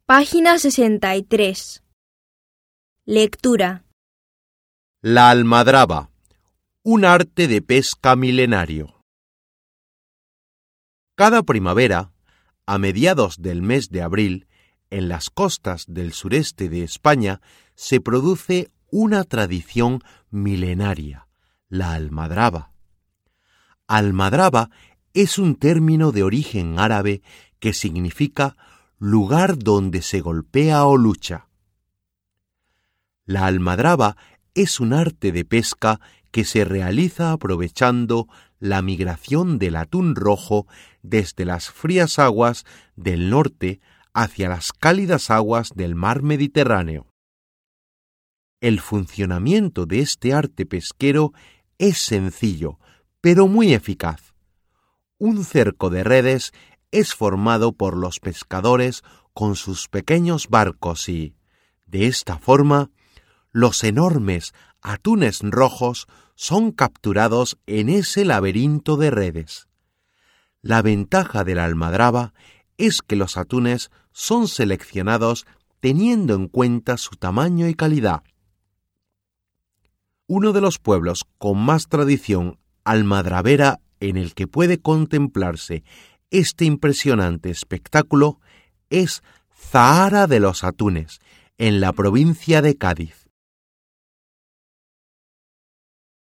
Página 63. Lectura. La almadraba, un arte de pesca milenario. Cada primavera, a mediados del mes de abril, en las costas del sureste de España se produce una tradición milenaria, la almadraba. Almadraba es un término de origen árabe que significa lugar donde se golpea o lucha. La almadraba es un arte de pesca que se realiza aprovechando la migración del atún rojo desde las frías aguas del norte hacia las cálidas aguas del mar Mediterráneo. El funcionamiento de este arte pesquero es sencillo, pero muy eficaz. Un cerco de redes es formado por los pescadores con sus pequeños barcos y, de esta forma, los enormes atunes rojos son capturados en ese laberinto de redes. La ventaja de la almadraba es que los atunes son seleccionados teniendo en cuenta su tamaño y calidad. Uno de los pueblos con más tradición almadrabera en el que puede contemplarse este impresionante espectáculo es Zahara de los Atunes, en la provincia de Cádiz.